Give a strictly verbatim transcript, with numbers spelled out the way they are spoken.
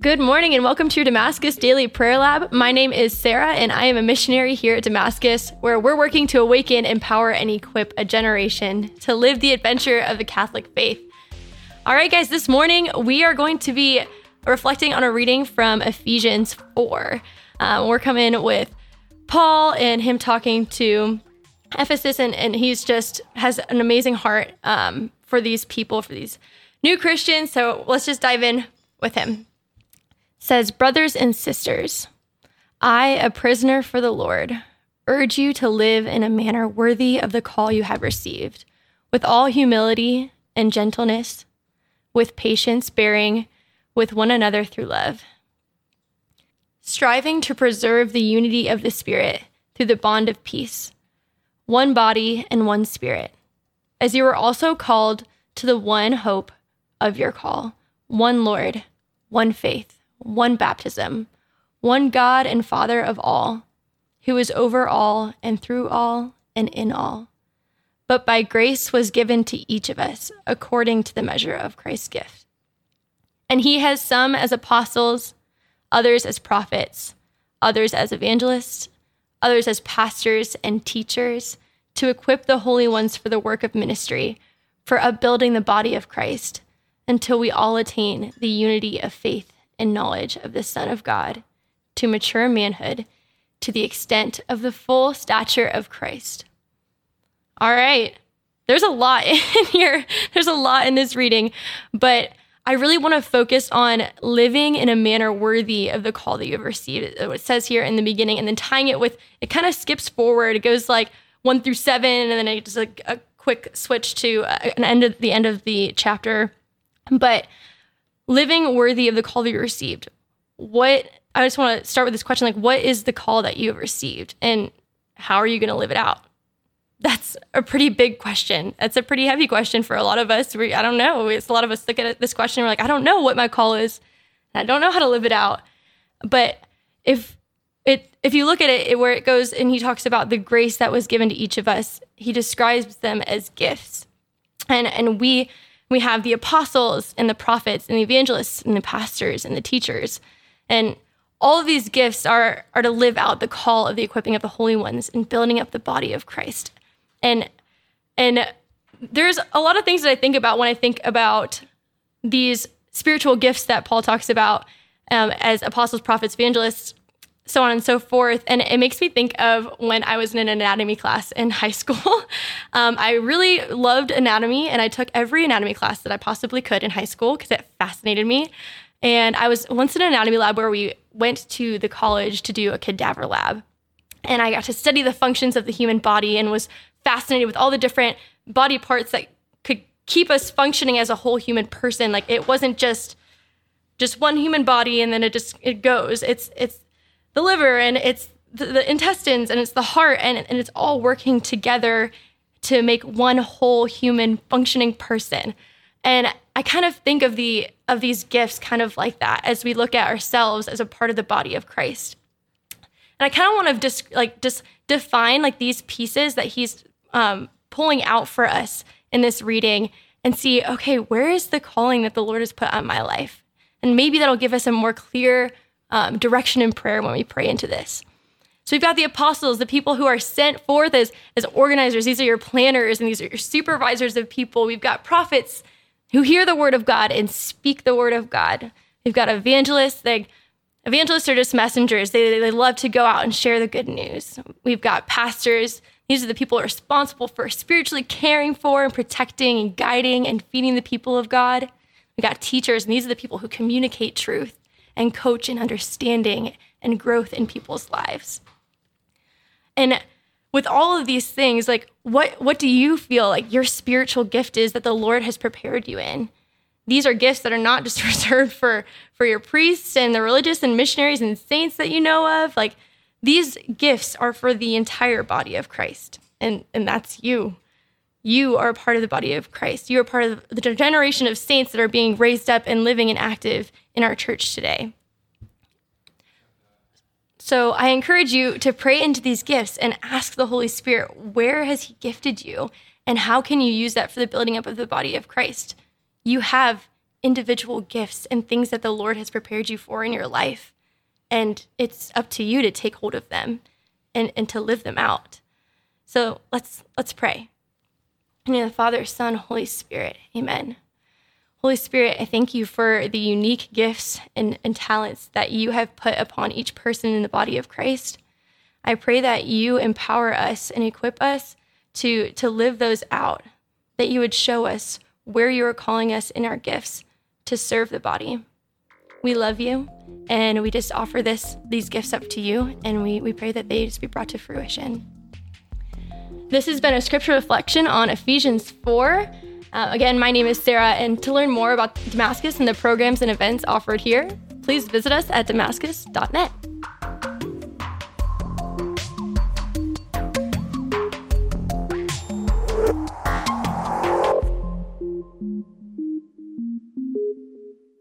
Good morning and welcome to Damascus Daily Prayer Lab. My name is Sarah and I am a missionary here at Damascus, where we're working to awaken, empower, and equip a generation to live the adventure of the Catholic faith. All right, guys, this morning we are going to be reflecting on a reading from Ephesians four. Um, we're coming with Paul and him talking to Ephesus, and, and he's just has an amazing heart um, for these people, for these new Christians. So let's just dive in with him. Says, brothers and sisters, I, a prisoner for the Lord, urge you to live in a manner worthy of the call you have received, with all humility and gentleness, with patience bearing with one another through love, striving to preserve the unity of the Spirit through the bond of peace, one body and one Spirit, as you were also called to the one hope of your call, one Lord, one faith, one baptism, one God and Father of all, who is over all and through all and in all. But by grace was given to each of us according to the measure of Christ's gift. And he has some as apostles, others as prophets, others as evangelists, others as pastors and teachers, to equip the holy ones for the work of ministry, for upbuilding the body of Christ, until we all attain the unity of faith and knowledge of the Son of God, to mature manhood, to the extent of the full stature of Christ. All right, there's a lot in here. There's a lot in this reading, but I really want to focus on living in a manner worthy of the call that you have received. It says here in the beginning, and then tying it with, it kind of skips forward. It goes like one through seven, and then it just like a quick switch to an end of the end of the chapter. But living worthy of the call that you received. What, I just want to start with this question, like, what is the call that you have received and how are you going to live it out? That's a pretty big question. That's a pretty heavy question for a lot of us. We, I don't know. It's a lot of us look at this question and we're like, I don't know what my call is. And I don't know how to live it out. But if it, if you look at it, where it goes and he talks about the grace that was given to each of us, he describes them as gifts. And, and we, We have the apostles and the prophets and the evangelists and the pastors and the teachers. And all of these gifts are, are to live out the call of the equipping of the holy ones and building up the body of Christ. And, and there's a lot of things that I think about when I think about these spiritual gifts that Paul talks about um, as apostles, prophets, evangelists, so on and so forth. And it makes me think of when I was in an anatomy class in high school. um, I really loved anatomy, and I took every anatomy class that I possibly could in high school because it fascinated me. And I was once in an anatomy lab where we went to the college to do a cadaver lab. And I got to study the functions of the human body and was fascinated with all the different body parts that could keep us functioning as a whole human person. Like, it wasn't just just one human body and then it just it goes. It's it's the liver, and it's the, the intestines, and it's the heart, and, and it's all working together to make one whole human functioning person. And I kind of think of the of these gifts kind of like that as we look at ourselves as a part of the body of Christ. And I kind of want to just like just define like these pieces that he's um, pulling out for us in this reading and see, okay, where is the calling that the Lord has put on my life? And maybe that'll give us a more clear Um, direction in prayer when we pray into this. So we've got the apostles, the people who are sent forth as, as organizers. These are your planners and these are your supervisors of people. We've got prophets who hear the word of God and speak the word of God. We've got evangelists. They, evangelists are just messengers. They, they love to go out and share the good news. We've got pastors. These are the people responsible for spiritually caring for and protecting and guiding and feeding the people of God. We've got teachers, and these are the people who communicate truth and coach in understanding and growth in people's lives. And with all of these things, like what what do you feel like your spiritual gift is that the Lord has prepared you in? These are gifts that are not just reserved for, for your priests and the religious and missionaries and saints that you know of. Like, these gifts are for the entire body of Christ. And, and that's you. You are a part of the body of Christ. You are part of the generation of saints that are being raised up and living and active in our church today. So I encourage you to pray into these gifts and ask the Holy Spirit, where has he gifted you? And how can you use that for the building up of the body of Christ? You have individual gifts and things that the Lord has prepared you for in your life. And it's up to you to take hold of them and, and to live them out. So let's let's pray. In the name of the Father, Son, Holy Spirit, amen. Holy Spirit, I thank you for the unique gifts and, and talents that you have put upon each person in the body of Christ. I pray that you empower us and equip us to, to live those out, that you would show us where you are calling us in our gifts to serve the body. We love you, and we just offer this these gifts up to you, and we, we pray that they just be brought to fruition. This has been a scripture reflection on Ephesians four. Uh, again, my name is Sarah, and to learn more about Damascus and the programs and events offered here, please visit us at damascus dot net.